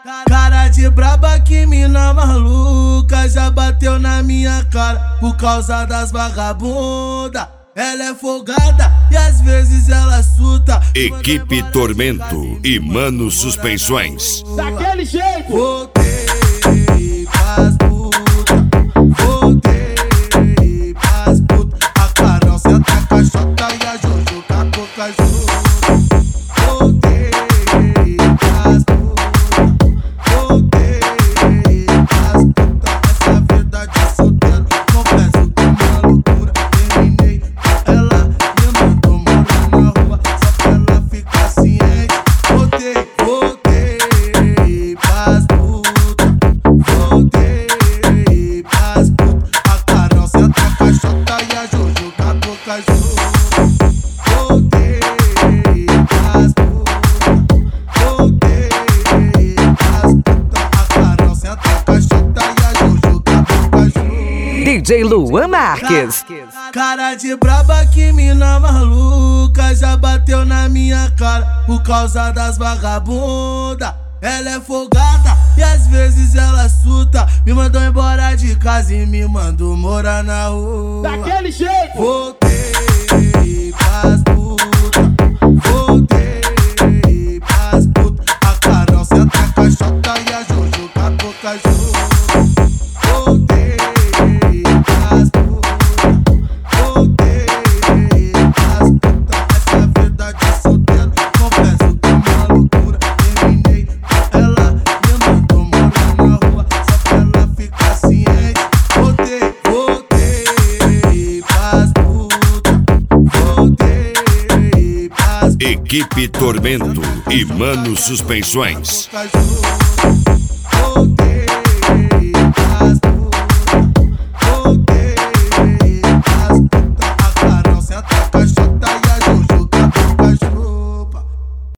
Cara de braba, que mina maluca, já bateu na minha cara por causa das vagabunda. Ela é folgada e às vezes ela surta. Equipe Tormento e Mano Suspensões. Daquele jeito. Voltei pras puta, voltei pras puta. A Carol senta a caixota e a Jojo com a boca junto. Voltei pras puta, voltei pras puta. Essa vida de solteiro, confesso que é uma loucura. Terminei com ela, me mandou morar na rua, só pra ela ficar ciente. Voltei pras puta, voltei pras puta. A Carol senta a caixota e a Jojo com a boca junto. Voltei pras puta, voltei pras puta. A Carol senta a caixota e a Jojo com a boca junto. DJ Luan Marques. Cara de braba, que mina maluca, já bateu na minha cara por causa das vagabunda. Ela é folgada e às vezes ela surta. Me mandou embora de casa e me mandou morar na rua. Daquele jeito. Voltei pras puta, voltei pras puta. A Carol senta a caixota e a Jojo com a boca junto. Voltei pras puta, voltei pras puta. Essa vida de solteiro, confesso que é uma loucura. Terminei com ela, me mandou morar na rua, só pra ela ficar ciente. Voltei pras puta, voltei pras puta. Equipe Tormento e Mano Suspensões. Voltei